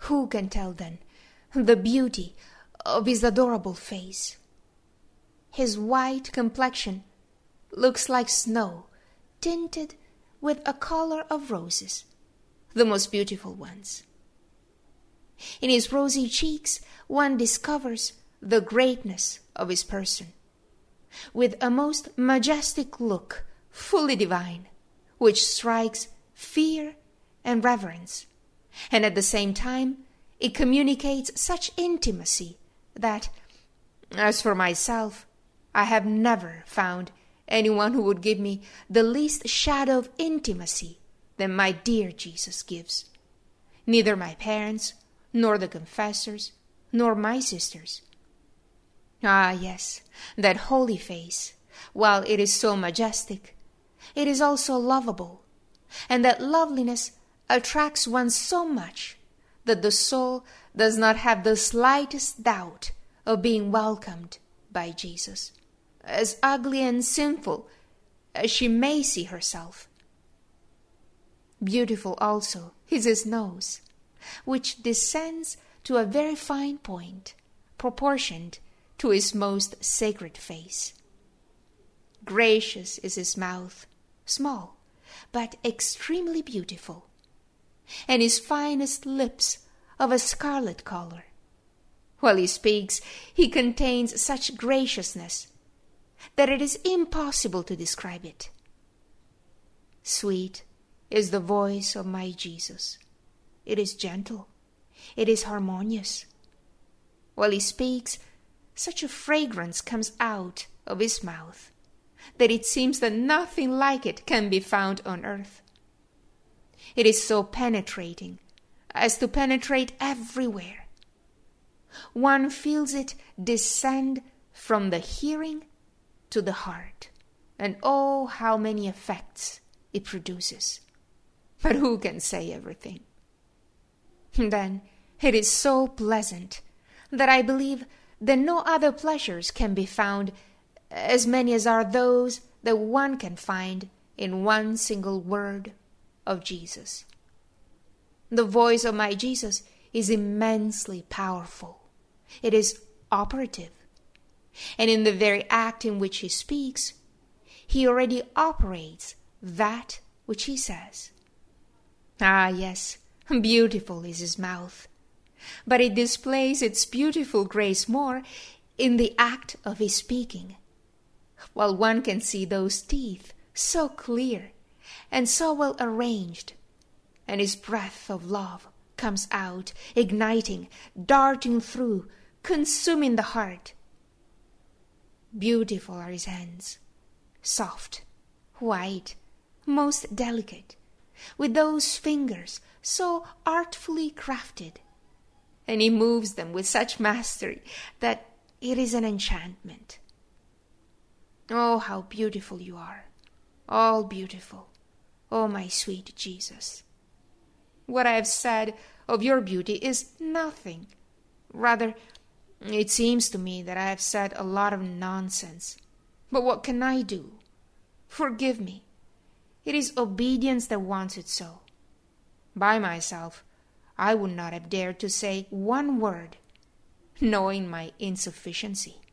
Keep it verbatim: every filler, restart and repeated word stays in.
Who can tell, then, the beauty of his adorable face? His white complexion looks like snow tinted with a color of roses, the most beautiful ones. In his rosy cheeks one discovers the greatness of his person, with a most majestic look, fully divine, which strikes fear and reverence, and at the same time it communicates such intimacy that, as for myself, I have never found anyone who would give me the least shadow of intimacy than my dear Jesus gives. Neither my parents, nor the confessors, nor my sisters. Ah, yes, that holy face, while it is so majestic, it is also lovable, and that loveliness attracts one so much that the soul does not have the slightest doubt of being welcomed by Jesus, as ugly and sinful as she may see herself. Beautiful also is his nose, which descends to a very fine point, proportioned to his most sacred face. Gracious is his mouth, small, but extremely beautiful, and his finest lips of a scarlet color. While he speaks, he contains such graciousness that it is impossible to describe it. Sweet is the voice of my Jesus. It is gentle. It is harmonious. While he speaks, such a fragrance comes out of his mouth that it seems that nothing like it can be found on earth. It is so penetrating as to penetrate everywhere. One feels it descend from the hearing to the heart, and oh, how many effects it produces. But who can say everything? Then it is so pleasant that I believe that no other pleasures can be found as many as are those that one can find in one single word of Jesus. The voice of my Jesus is immensely powerful. It is operative. And in the very act in which he speaks, he already operates that which he says. Ah, yes, beautiful is his mouth, but it displays its beautiful grace more in the act of his speaking, while one can see those teeth so clear and so well arranged, and his breath of love comes out, igniting, darting through, consuming the heart. Beautiful are his hands, soft, white, most delicate, with those fingers so artfully crafted, and he moves them with such mastery that it is an enchantment. Oh, how beautiful you are, all beautiful, oh my sweet Jesus. What I have said of your beauty is nothing. Rather, it seems to me that I have said a lot of nonsense. But what can I do? Forgive me. It is obedience that wants it so. By myself, I would not have dared to say one word, knowing my insufficiency.